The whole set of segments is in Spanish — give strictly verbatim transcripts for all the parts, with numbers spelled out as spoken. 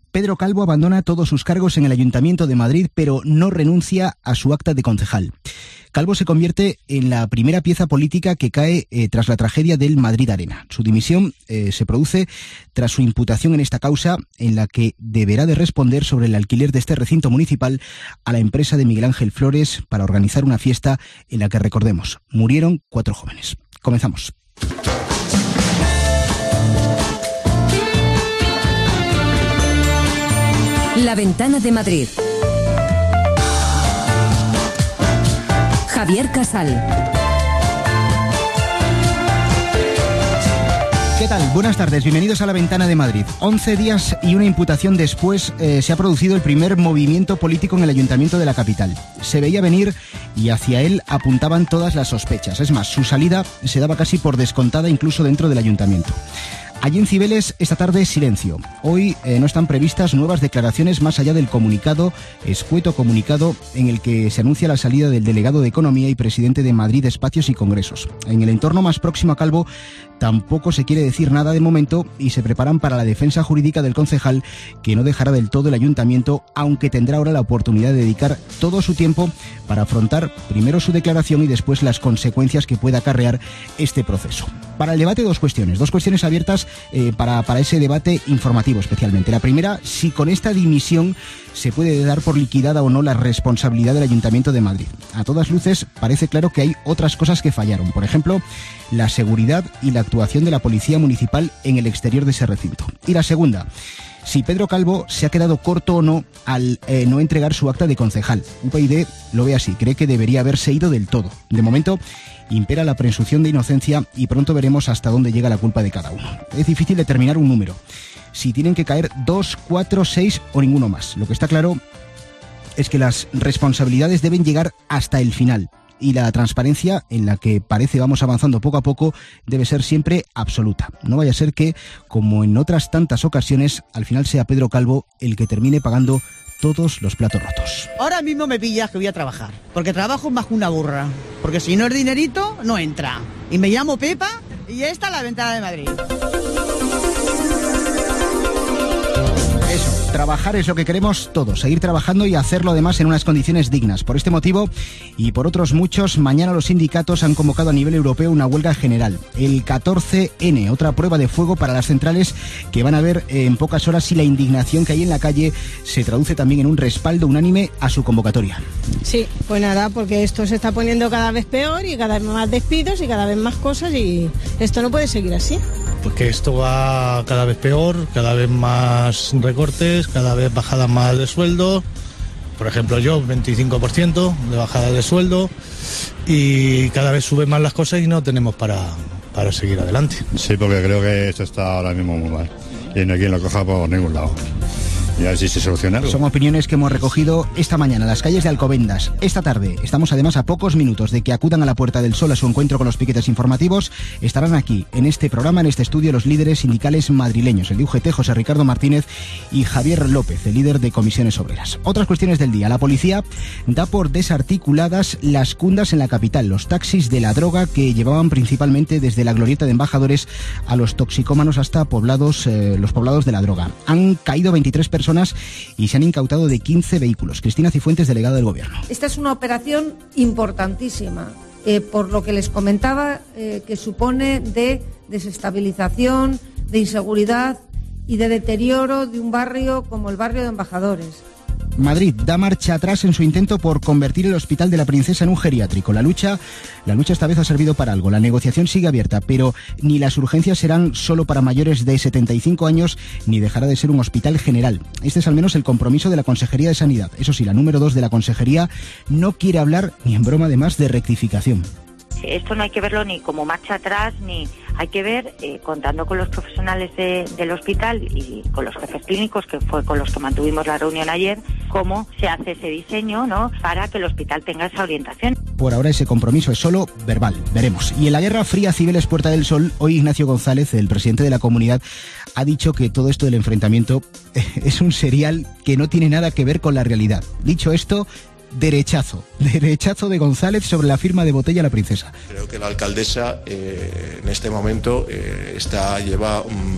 Pedro Calvo abandona todos sus cargos en el Ayuntamiento de Madrid, pero no renuncia a su acta de concejal. Calvo se convierte en la primera pieza política que cae eh, tras la tragedia del Madrid Arena. Su dimisión eh, se produce tras su imputación en esta causa, en la que deberá de responder sobre el alquiler de este recinto municipal a la empresa de Miguel Ángel Flores para organizar una fiesta en la que, recordemos, murieron cuatro jóvenes. Comenzamos. La Ventana de Madrid. Javier Casal. ¿Qué tal? Buenas tardes, bienvenidos a La Ventana de Madrid. once días y una imputación después eh, se ha producido el primer movimiento político en el Ayuntamiento de la capital. Se veía venir y hacia él apuntaban todas las sospechas. Es más, su salida se daba casi por descontada incluso dentro del Ayuntamiento. Allí en Cibeles, esta tarde, silencio. Hoy eh, no están previstas nuevas declaraciones más allá del comunicado, escueto comunicado, en el que se anuncia la salida del delegado de Economía y presidente de Madrid Espacios y Congresos. En el entorno más próximo a Calvo tampoco se quiere decir nada de momento y se preparan para la defensa jurídica del concejal, que no dejará del todo el ayuntamiento, aunque tendrá ahora la oportunidad de dedicar todo su tiempo para afrontar primero su declaración y después las consecuencias que pueda acarrear este proceso. Para el debate, dos cuestiones, dos cuestiones abiertas eh, para, para ese debate informativo especialmente. La primera, si con esta dimisión se puede dar por liquidada o no la responsabilidad del Ayuntamiento de Madrid. A todas luces parece claro que hay otras cosas que fallaron. Por ejemplo, la seguridad y la actuación de la Policía Municipal en el exterior de ese recinto. Y la segunda, si Pedro Calvo se ha quedado corto o no al eh, no entregar su acta de concejal. U P YD lo ve así, cree que debería haberse ido del todo. De momento, impera la presunción de inocencia y pronto veremos hasta dónde llega la culpa de cada uno. Es difícil determinar un número, si tienen que caer dos, cuatro, seis o ninguno más. Lo que está claro es que las responsabilidades deben llegar hasta el final. Y la transparencia, en la que parece vamos avanzando poco a poco, debe ser siempre absoluta. No vaya a ser que, como en otras tantas ocasiones, al final sea Pedro Calvo el que termine pagando todos los platos rotos. Ahora mismo me pillas que voy a trabajar, porque trabajo más que una burra. Porque si no es dinerito, no entra. Y me llamo Pepa y esta es La Ventana de Madrid. Eso, trabajar es lo que queremos todos, seguir trabajando y hacerlo además en unas condiciones dignas. Por este motivo y por otros muchos, mañana los sindicatos han convocado a nivel europeo una huelga general. El catorce ene, otra prueba de fuego para las centrales que van a ver en pocas horas si la indignación que hay en la calle se traduce también en un respaldo unánime a su convocatoria. Sí, pues nada, porque esto se está poniendo cada vez peor y cada vez más despidos y cada vez más cosas y esto no puede seguir así. Pues que esto va cada vez peor, cada vez más recortes, cada vez bajadas más de sueldo. Por ejemplo, yo veinticinco por ciento de bajada de sueldo y cada vez suben más las cosas y no tenemos para, para seguir adelante. Sí, porque creo que esto está ahora mismo muy mal y no hay quien lo coja por ningún lado. Y a ver si se soluciona algo. Son opiniones que hemos recogido esta mañana en las calles de Alcobendas. Esta tarde estamos además a pocos minutos de que acudan a la Puerta del Sol a su encuentro con los piquetes informativos. Estarán aquí, en este programa, en este estudio, los líderes sindicales madrileños, el de U G T, José Ricardo Martínez, y Javier López, el líder de Comisiones Obreras. Otras cuestiones del día. La policía da por desarticuladas las cundas en la capital, los taxis de la droga que llevaban principalmente desde la glorieta de Embajadores a los toxicómanos hasta poblados, eh, los poblados de la droga. Han caído veintitrés personas y se han incautado de quince vehículos. Cristina Cifuentes, delegada del Gobierno. Esta es una operación importantísima, eh, por lo que les comentaba, eh, que supone de desestabilización, de inseguridad y de deterioro de un barrio como el barrio de Embajadores. Madrid da marcha atrás en su intento por convertir el Hospital de la Princesa en un geriátrico. La lucha, la lucha esta vez ha servido para algo. La negociación sigue abierta, pero ni las urgencias serán solo para mayores de setenta y cinco años, ni dejará de ser un hospital general. Este es al menos el compromiso de la Consejería de Sanidad. Eso sí, la número dos de la Consejería no quiere hablar ni en broma además de rectificación. Esto no hay que verlo ni como marcha atrás, ni hay que ver, eh, contando con los profesionales de, del hospital y con los jefes clínicos, que fue con los que mantuvimos la reunión ayer, cómo se hace ese diseño, ¿no?, para que el hospital tenga esa orientación. Por ahora ese compromiso es solo verbal, veremos. Y en la Guerra Fría, Cibeles, Puerta del Sol, hoy Ignacio González, el presidente de la comunidad, ha dicho que todo esto del enfrentamiento es un serial que no tiene nada que ver con la realidad. Dicho esto, derechazo, derechazo de González sobre la firma de Botella La Princesa. Creo que la alcaldesa eh, en este momento eh, está lleva um,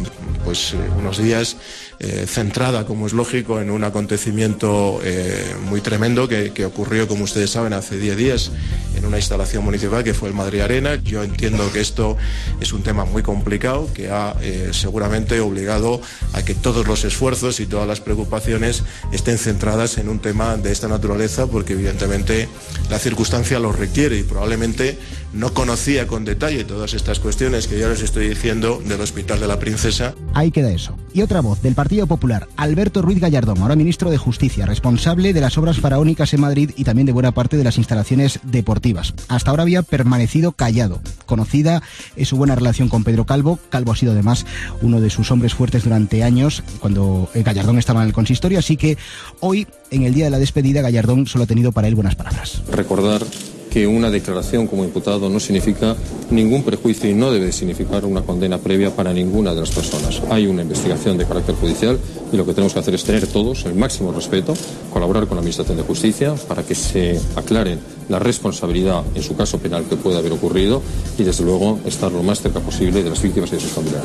pues unos días eh, centrada, como es lógico, en un acontecimiento eh, muy tremendo que, que ocurrió, como ustedes saben, hace diez días en una instalación municipal que fue el Madrid Arena. Yo entiendo que esto es un tema muy complicado que ha eh, seguramente obligado a que todos los esfuerzos y todas las preocupaciones estén centradas en un tema de esta naturaleza, porque evidentemente la circunstancia lo requiere y probablemente no conocía con detalle todas estas cuestiones que ya les estoy diciendo del Hospital de la Princesa. Ahí queda eso. Y otra voz del Partido Popular, Alberto Ruiz Gallardón, ahora ministro de Justicia, responsable de las obras faraónicas en Madrid y también de buena parte de las instalaciones deportivas. Hasta ahora había permanecido callado. Conocida es su buena relación con Pedro Calvo. Calvo ha sido además uno de sus hombres fuertes durante años cuando Gallardón estaba en el consistorio, así que hoy, en el día de la despedida, Gallardón solo ha tenido para él buenas palabras. Recordar que una declaración como imputado no significa ningún prejuicio y no debe significar una condena previa para ninguna de las personas. Hay una investigación de carácter judicial y lo que tenemos que hacer es tener todos el máximo respeto, colaborar con la Administración de Justicia para que se aclaren la responsabilidad en su caso penal que pueda haber ocurrido y desde luego estar lo más cerca posible de las víctimas y de sus familiares.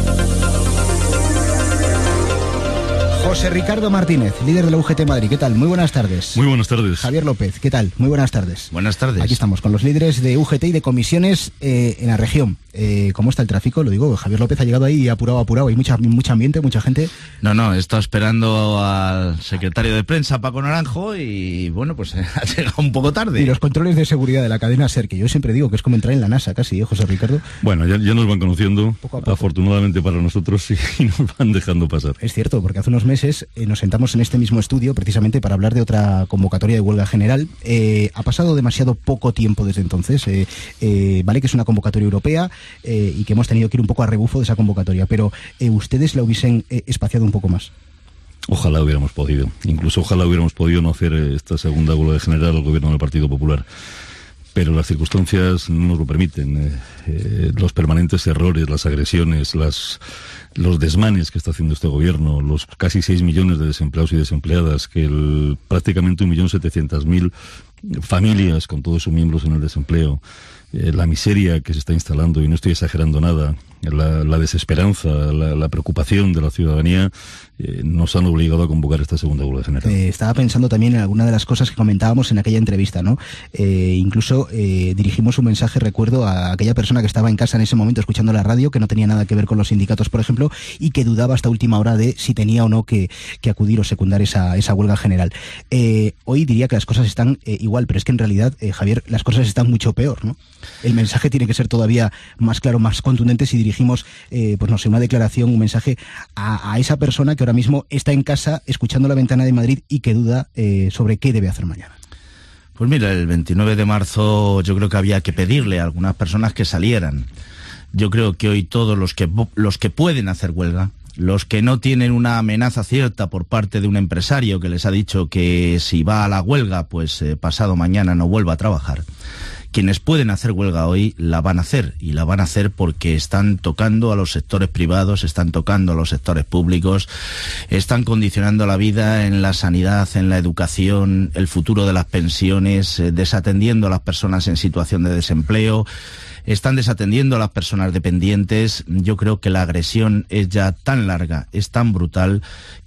José Ricardo Martínez, líder de la U G T Madrid. ¿Qué tal? Muy buenas tardes. Muy buenas tardes. Javier López, ¿qué tal? Muy buenas tardes. Buenas tardes. Aquí estamos con los líderes de U G T y de comisiones eh, en la región. Eh, ¿Cómo está el tráfico? Lo digo, Javier López ha llegado ahí apurado, apurado. Hay mucha, mucho ambiente, mucha gente. No, no, he estado esperando al secretario de prensa, Paco Naranjo, y bueno, pues ha llegado un poco tarde. Y los controles de seguridad de la cadena SER, que yo siempre digo que es como entrar en la NASA casi, ¿eh, José Ricardo? Bueno, ya, ya nos van conociendo, poco a poco, afortunadamente para nosotros, y, y nos van dejando pasar. Es cierto, porque hace unos meses eh, nos sentamos en este mismo estudio precisamente para hablar de otra convocatoria de huelga general. Eh, ha pasado demasiado poco tiempo desde entonces. Eh, eh, vale que es una convocatoria europea eh, y que hemos tenido que ir un poco a rebufo de esa convocatoria, pero eh, ¿ustedes la hubiesen eh, espaciado un poco más? Ojalá hubiéramos podido. Incluso ojalá hubiéramos podido no hacer esta segunda huelga general al gobierno del Partido Popular. Pero las circunstancias no nos lo permiten. Eh, eh, los permanentes errores, las agresiones, las, los desmanes que está haciendo este gobierno, los casi seis millones de desempleados y desempleadas, que el, prácticamente un millón setecientas mil familias con todos sus miembros en el desempleo, eh, la miseria que se está instalando, y no estoy exagerando nada, la, la desesperanza, la, la preocupación de la ciudadanía, eh, nos han obligado a convocar esta segunda huelga general. Eh, estaba pensando también en alguna de las cosas que comentábamos en aquella entrevista, ¿no? Eh, incluso eh, dirigimos un mensaje, recuerdo, a aquella persona que estaba en casa en ese momento escuchando la radio, que no tenía nada que ver con los sindicatos, por ejemplo, y que dudaba hasta última hora de si tenía o no que, que acudir o secundar esa, esa huelga general. Eh, hoy diría que las cosas están eh, igual, pero es que en realidad, eh, Javier, las cosas están mucho peor, ¿no? El mensaje tiene que ser todavía más claro, más contundente si dirigimos, eh, pues no sé, una declaración, un mensaje a, a esa persona que ahora mismo está en casa escuchando La Ventana de Madrid y que duda eh, sobre qué debe hacer mañana. Pues mira, el veintinueve de marzo yo creo que había que pedirle a algunas personas que salieran. Yo creo que hoy todos los que, los que pueden hacer huelga, los que no tienen una amenaza cierta por parte de un empresario que les ha dicho que si va a la huelga, pues eh, pasado mañana no vuelva a trabajar. Quienes pueden hacer huelga hoy la van a hacer, y la van a hacer porque están tocando a los sectores privados, están tocando a los sectores públicos, están condicionando la vida en la sanidad, en la educación, el futuro de las pensiones, eh, desatendiendo a las personas en situación de desempleo, están desatendiendo a las personas dependientes. Yo creo que la agresión es ya tan larga, es tan brutal,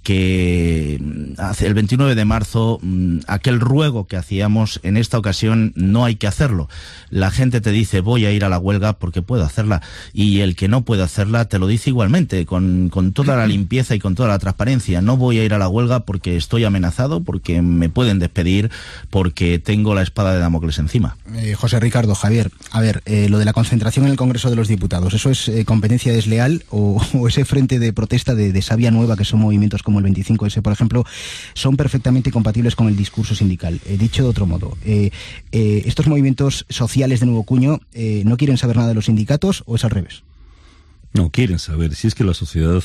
que el veintinueve de marzo aquel ruego que hacíamos en esta ocasión no hay que hacerlo. La gente te dice voy a ir a la huelga porque puedo hacerla, y el que no puede hacerla te lo dice igualmente, con, con toda la limpieza y con toda la transparencia. No voy a ir a la huelga porque estoy amenazado, porque me pueden despedir, porque tengo la espada de Damocles encima. Eh, José Ricardo, Javier, a ver, eh, lo de la concentración en el Congreso de los Diputados, ¿eso es eh, competencia desleal o, o ese frente de protesta de, de savia nueva, que son movimientos como el veinticinco ese, por ejemplo, son perfectamente compatibles con el discurso sindical? Eh, dicho de otro modo, eh, eh, ¿estos movimientos sociales de nuevo cuño eh, no quieren saber nada de los sindicatos o es al revés? No, quieren saber. Si es que la sociedad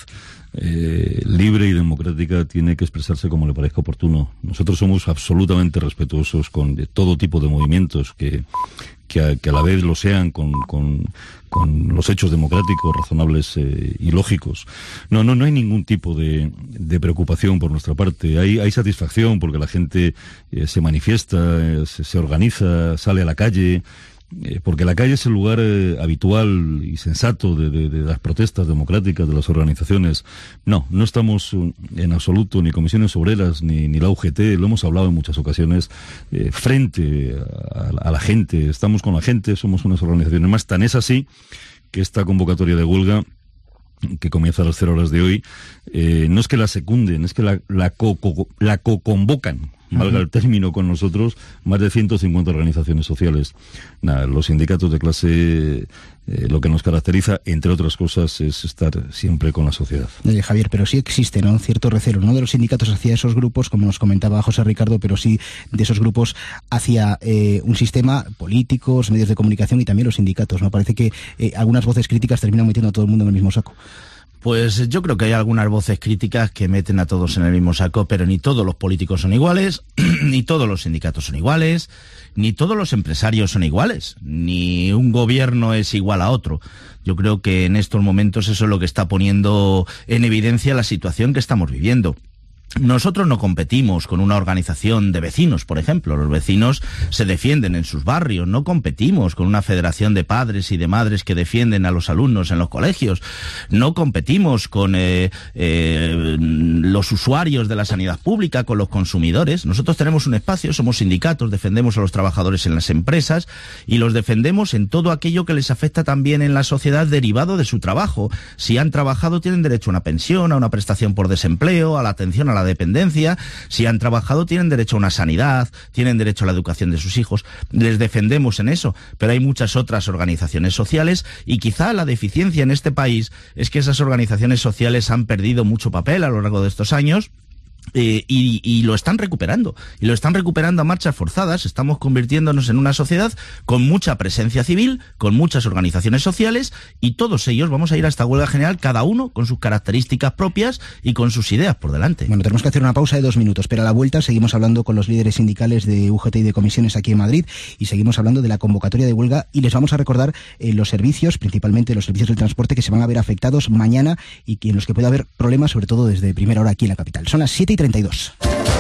eh, libre y democrática tiene que expresarse como le parezca oportuno. Nosotros somos absolutamente respetuosos con de todo tipo de movimientos que, que, a, que a la vez lo sean con, con, con los hechos democráticos, razonables eh, y lógicos. No, no, no hay ningún tipo de, de preocupación por nuestra parte. Hay, hay satisfacción porque la gente eh, se manifiesta, eh, se, se organiza, sale a la calle. eh, porque la calle es el lugar eh, habitual y sensato de, de, de las protestas democráticas de las organizaciones. No, no estamos en absoluto ni comisiones obreras ni, ni la U G T, lo hemos hablado en muchas ocasiones, eh, frente a, a la gente, estamos con la gente, somos unas organizaciones más. Tan es así que esta convocatoria de huelga, que comienza a las cero horas de hoy, eh, no es que la secunden, es que la, la, co, co, la co-convocan, valga el término, con nosotros, más de ciento cincuenta organizaciones sociales. Nada, los sindicatos de clase, eh, lo que nos caracteriza, entre otras cosas, es estar siempre con la sociedad. Oye, Javier, pero sí existe, ¿no?, cierto recelo, no de los sindicatos hacia esos grupos, como nos comentaba José Ricardo, pero sí de esos grupos hacia eh, un sistema, políticos, medios de comunicación y también los sindicatos, ¿no? Parece que eh, algunas voces críticas terminan metiendo a todo el mundo en el mismo saco. Pues yo creo que hay algunas voces críticas que meten a todos en el mismo saco, pero ni todos los políticos son iguales, ni todos los sindicatos son iguales, ni todos los empresarios son iguales, ni un gobierno es igual a otro. Yo creo que en estos momentos eso es lo que está poniendo en evidencia la situación que estamos viviendo. Nosotros no competimos con una organización de vecinos, por ejemplo. Los vecinos se defienden en sus barrios. No competimos con una federación de padres y de madres que defienden a los alumnos en los colegios. No competimos con eh, eh, los usuarios de la sanidad pública, con los consumidores. Nosotros tenemos un espacio, somos sindicatos, defendemos a los trabajadores en las empresas y los defendemos en todo aquello que les afecta también en la sociedad derivado de su trabajo. Si han trabajado, tienen derecho a una pensión, a una prestación por desempleo, a la atención a la dependencia. Si han trabajado, tienen derecho a una sanidad, tienen derecho a la educación de sus hijos. Les defendemos en eso, pero hay muchas otras organizaciones sociales y quizá la deficiencia en este país es que esas organizaciones sociales han perdido mucho papel a lo largo de estos años. Eh, y, y lo están recuperando, y lo están recuperando a marchas forzadas. Estamos convirtiéndonos en una sociedad con mucha presencia civil, con muchas organizaciones sociales, y todos ellos vamos a ir a esta huelga general, cada uno con sus características propias y con sus ideas por delante. Bueno, tenemos que hacer una pausa de dos minutos, pero a la vuelta seguimos hablando con los líderes sindicales de U G T y de comisiones aquí en Madrid, y seguimos hablando de la convocatoria de huelga, y les vamos a recordar eh, los servicios, principalmente los servicios del transporte, que se van a ver afectados mañana y en los que puede haber problemas, sobre todo desde primera hora aquí en la capital. Son las siete y treinta y dos.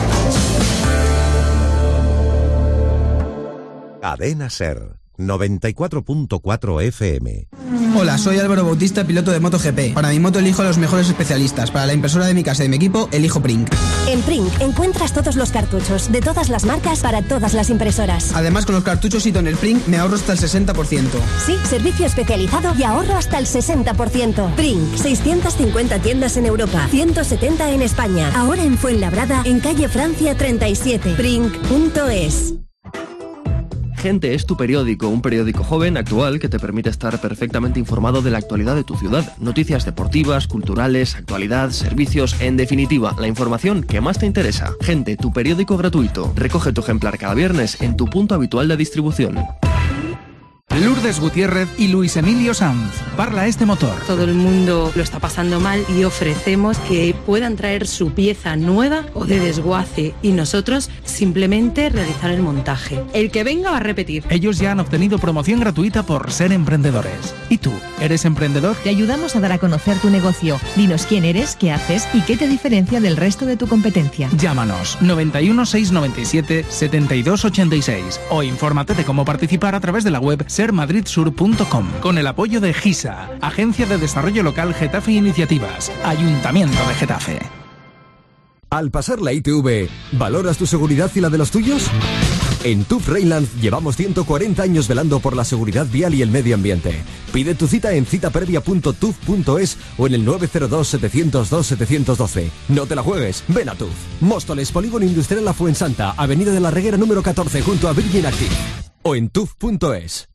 Cadena SER noventa y cuatro punto cuatro F M. Hola, soy Álvaro Bautista, piloto de MotoGP. Para mi moto elijo a los mejores especialistas. Para la impresora de mi casa y de mi equipo, elijo Prink. En Prink encuentras todos los cartuchos de todas las marcas para todas las impresoras. Además, con los cartuchos y Toner Prink me ahorro hasta el sesenta por ciento. Sí, servicio especializado y ahorro hasta el sesenta por ciento. Prink, seiscientas cincuenta tiendas en Europa, ciento setenta en España. Ahora en Fuenlabrada, en calle Francia treinta y siete. Prink punto es. Gente es tu periódico, un periódico joven, actual, que te permite estar perfectamente informado de la actualidad de tu ciudad. Noticias deportivas, culturales, actualidad, servicios, en definitiva, la información que más te interesa. Gente, tu periódico gratuito. Recoge tu ejemplar cada viernes en tu punto habitual de distribución. Lourdes Gutiérrez y Luis Emilio Sanz. Parla este motor. Todo el mundo lo está pasando mal y ofrecemos que puedan traer su pieza nueva o de desguace y nosotros simplemente realizar el montaje. El que venga va a repetir. Ellos ya han obtenido promoción gratuita por ser emprendedores. ¿Y tú? ¿Eres emprendedor? Te ayudamos a dar a conocer tu negocio. Dinos quién eres, qué haces y qué te diferencia del resto de tu competencia. Llámanos noventa y uno seiscientos noventa y siete setenta y dos ochenta y seis o infórmate de cómo participar a través de la web ser madrid sur punto com, con el apoyo de GISA, Agencia de Desarrollo Local Getafe Iniciativas, Ayuntamiento de Getafe. Al pasar la I T V, ¿valoras tu seguridad y la de los tuyos? En T U F Rheinland llevamos ciento cuarenta años velando por la seguridad vial y el medio ambiente. Pide tu cita en citaprevia punto tuf punto es o en el nueve cero dos, setecientos dos, setecientos doce. No te la juegues, ven a T U F. Móstoles, Polígono Industrial La Fuensanta, Avenida de la Reguera número catorce, junto a Virgin Active. O en tuf punto es.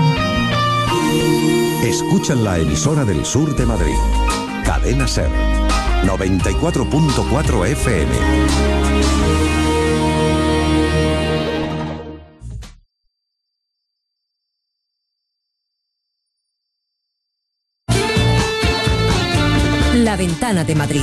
Escuchan la emisora del sur de Madrid. Cadena SER noventa y cuatro punto cuatro F M. La Ventana de Madrid.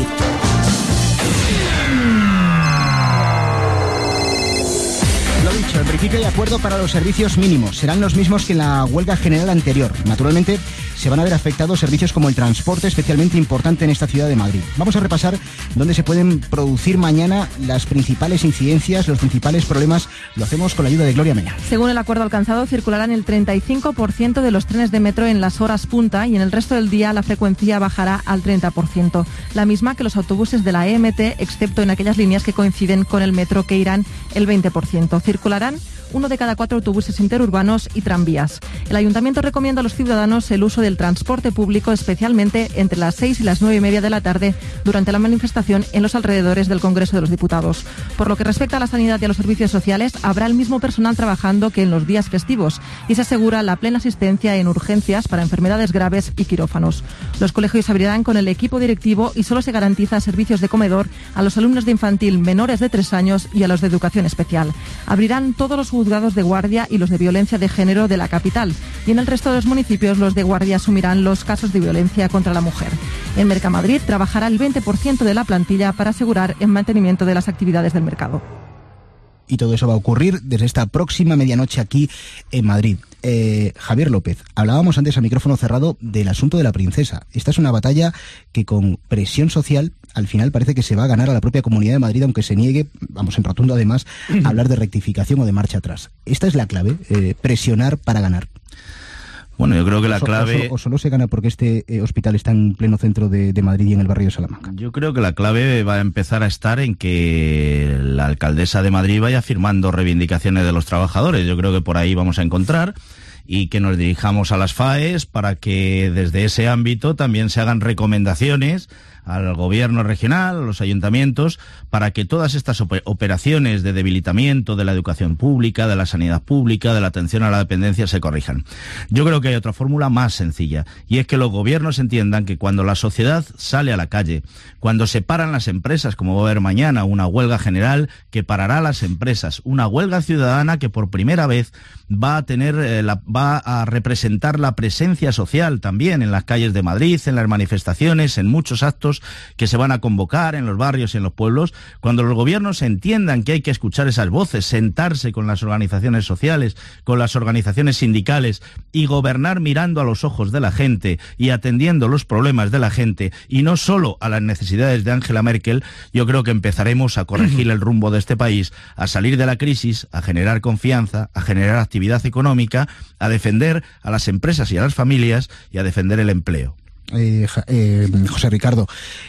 Lo dicho, en principio hay acuerdo para los servicios mínimos. Serán los mismos que en la huelga general anterior. Naturalmente, se van a ver afectados servicios como el transporte, especialmente importante en esta ciudad de Madrid. Vamos a repasar dónde se pueden producir mañana las principales incidencias, los principales problemas. Lo hacemos con la ayuda de Gloria Mena. Según el acuerdo alcanzado, circularán el treinta y cinco por ciento de los trenes de metro en las horas punta y en el resto del día la frecuencia bajará al treinta por ciento, la misma que los autobuses de la E M T, excepto en aquellas líneas que coinciden con el metro, que irán el veinte por ciento. Circularán uno de cada cuatro autobuses interurbanos y tranvías. El Ayuntamiento recomienda a los ciudadanos el uso del transporte público, especialmente entre las seis y las nueve y media de la tarde durante la manifestación en los alrededores del Congreso de los Diputados. Por lo que respecta a la sanidad y a los servicios sociales, habrá el mismo personal trabajando que en los días festivos y se asegura la plena asistencia en urgencias para enfermedades graves y quirófanos. Los colegios abrirán con el equipo directivo y solo se garantiza servicios de comedor a los alumnos de infantil menores de tres años y a los de educación especial. Abrirán todos los juzgados de guardia y los de violencia de género de la capital, y en el resto de los municipios los de guardia asumirán los casos de violencia contra la mujer. En Mercamadrid trabajará el veinte por ciento de la plantilla para asegurar el mantenimiento de las actividades del mercado. Y todo eso va a ocurrir desde esta próxima medianoche aquí en Madrid. Eh, Javier López, hablábamos antes a micrófono cerrado del asunto de la princesa. Esta es una batalla que con presión social al final parece que se va a ganar a la propia Comunidad de Madrid, aunque se niegue, vamos en rotundo además, a hablar de rectificación o de marcha atrás. Esta es la clave, eh, presionar para ganar. Bueno, yo creo que la clave... O solo, o solo se gana porque este eh, hospital está en pleno centro de, de Madrid y en el barrio de Salamanca. Yo creo que la clave va a empezar a estar en que la alcaldesa de Madrid vaya firmando reivindicaciones de los trabajadores. Yo creo que por ahí vamos a encontrar, y que nos dirijamos a las FAES para que desde ese ámbito también se hagan recomendaciones al gobierno regional, a los ayuntamientos, para que todas estas operaciones de debilitamiento de la educación pública, de la sanidad pública, de la atención a la dependencia se corrijan. Yo creo que hay otra fórmula más sencilla, y es que los gobiernos entiendan que cuando la sociedad sale a la calle, cuando se paran las empresas, como va a haber mañana una huelga general que parará las empresas, una huelga ciudadana que por primera vez va a tener, eh, la, va a representar la presencia social también en las calles de Madrid, en las manifestaciones, en muchos actos que se van a convocar en los barrios y en los pueblos. Cuando los gobiernos entiendan que hay que escuchar esas voces, sentarse con las organizaciones sociales, con las organizaciones sindicales y gobernar mirando a los ojos de la gente y atendiendo los problemas de la gente y no solo a las necesidades de Angela Merkel, yo creo que empezaremos a corregir el rumbo de este país, a salir de la crisis, a generar confianza, a generar actividad económica, a defender a las empresas y a las familias y a defender el empleo. Eh, eh, José Ricardo,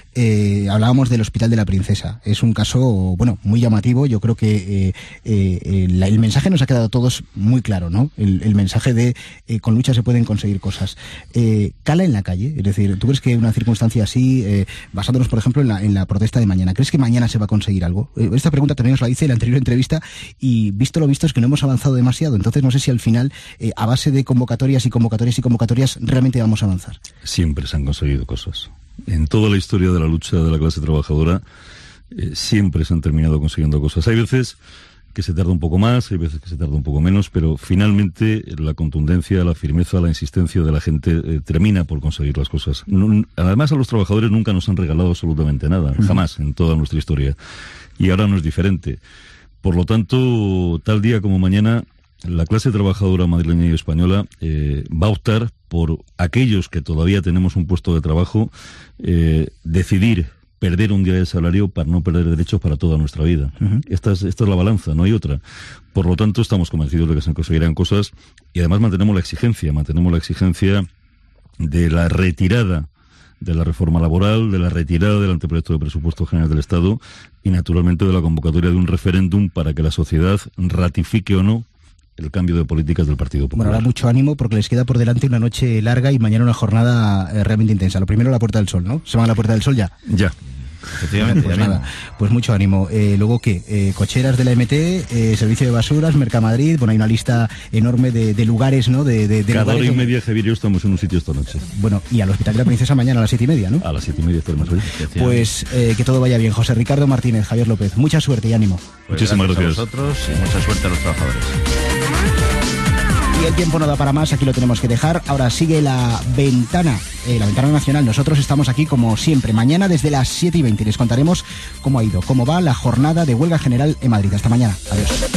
eh, hablábamos del Hospital de la Princesa. Es un caso, bueno, muy llamativo. Yo creo que eh, eh, la, el mensaje nos ha quedado a todos muy claro, ¿no? El, el mensaje de eh, con lucha se pueden conseguir cosas. Eh, ¿Cala en la calle? Es decir, ¿tú crees que una circunstancia así, eh, basándonos, por ejemplo, en la, en la protesta de mañana, ¿crees que mañana se va a conseguir algo? Eh, esta pregunta también os la hice en la anterior entrevista y visto lo visto es que no hemos avanzado demasiado. Entonces no sé si al final, eh, a base de convocatorias y convocatorias y convocatorias, realmente vamos a avanzar. Siempre se han conseguido cosas. En toda la historia de la lucha de la clase trabajadora eh, siempre se han terminado consiguiendo cosas. Hay veces que se tarda un poco más, hay veces que se tarda un poco menos, pero finalmente la contundencia, la firmeza, la insistencia de la gente eh, termina por conseguir las cosas. No, además, a los trabajadores nunca nos han regalado absolutamente nada, uh-huh. jamás en toda nuestra historia. Y ahora no es diferente. Por lo tanto, tal día como mañana, la clase trabajadora madrileña y española eh, va a optar por aquellos que todavía tenemos un puesto de trabajo, eh, decidir perder un día de salario para no perder derechos para toda nuestra vida. Uh-huh. Esta es, esta es la balanza, no hay otra. Por lo tanto, estamos convencidos de que se conseguirán cosas y además mantenemos la exigencia, mantenemos la exigencia de la retirada de la reforma laboral, de la retirada del anteproyecto de presupuesto general del Estado y naturalmente de la convocatoria de un referéndum para que la sociedad ratifique o no el cambio de políticas del Partido Popular. Bueno, ahora mucho ánimo porque les queda por delante una noche larga y mañana una jornada eh, realmente intensa. Lo primero, la Puerta del Sol, ¿no? ¿Se van a la Puerta del Sol ya? Ya. Efectivamente, pues nada, pues mucho ánimo. Eh, luego, ¿qué? Eh, cocheras de la M T, eh, servicio de basuras, Mercamadrid. Bueno, hay una lista enorme de, de lugares, ¿no? De, de, de Cada lugares hora y donde... media, Javier, y yo estamos en un sitio esta noche. Bueno, y al Hospital de la Princesa mañana a las siete y media, ¿no? A las siete y media estaremos hoy. Pues eh, que todo vaya bien. José Ricardo Martínez, Javier López, mucha suerte y ánimo. Pues muchísimas gracias. gracias a vosotros y mucha suerte a los trabajadores. Y el tiempo no da para más, aquí lo tenemos que dejar. Ahora sigue la ventana, eh, la ventana nacional. Nosotros estamos aquí como siempre, mañana desde las siete y veinte. Les contaremos cómo ha ido, cómo va la jornada de huelga general en Madrid. Hasta mañana. Adiós.